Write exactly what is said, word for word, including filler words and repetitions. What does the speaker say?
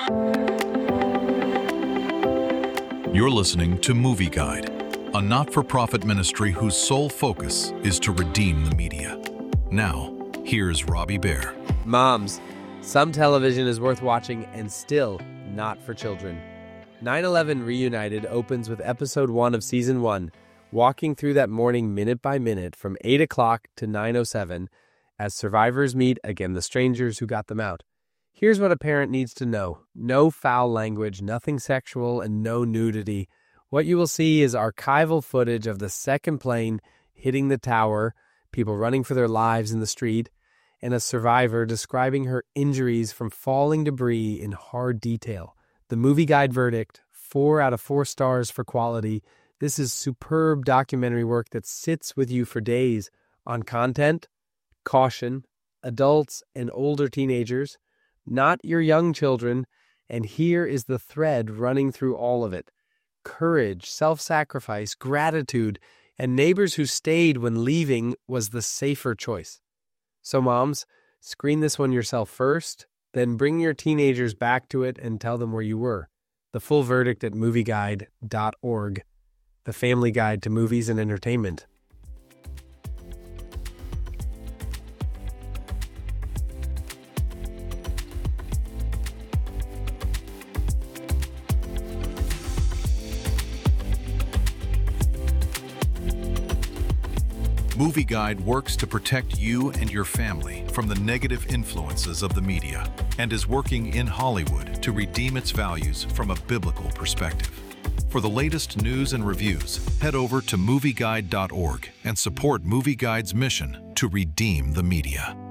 You're listening to Movie Guide, a not-for-profit ministry whose sole focus is to redeem the media. Now, here's Robbie Bear. Moms, some television is worth watching and still not for children. nine eleven Reunited opens with episode one of season one, walking through that morning minute by minute from eight o'clock to nine oh seven as survivors meet again the strangers who got them out. Here's what a parent needs to know. No foul language, nothing sexual, and no nudity. What you will see is archival footage of the second plane hitting the tower, people running for their lives in the street, and a survivor describing her injuries from falling debris in hard detail. The Movie Guide verdict, four out of four stars for quality. This is superb documentary work that sits with you for days on content, caution, adults and older teenagers, not your young children, and here is the thread running through all of it. Courage, self-sacrifice, gratitude, and neighbors who stayed when leaving was the safer choice. So moms, screen this one yourself first, then bring your teenagers back to it and tell them where you were. The full verdict at movie guide dot org, the family guide to movies and entertainment. Movie Guide works to protect you and your family from the negative influences of the media and is working in Hollywood to redeem its values from a biblical perspective. For the latest news and reviews, head over to movie guide dot org and support Movie Guide's mission to redeem the media.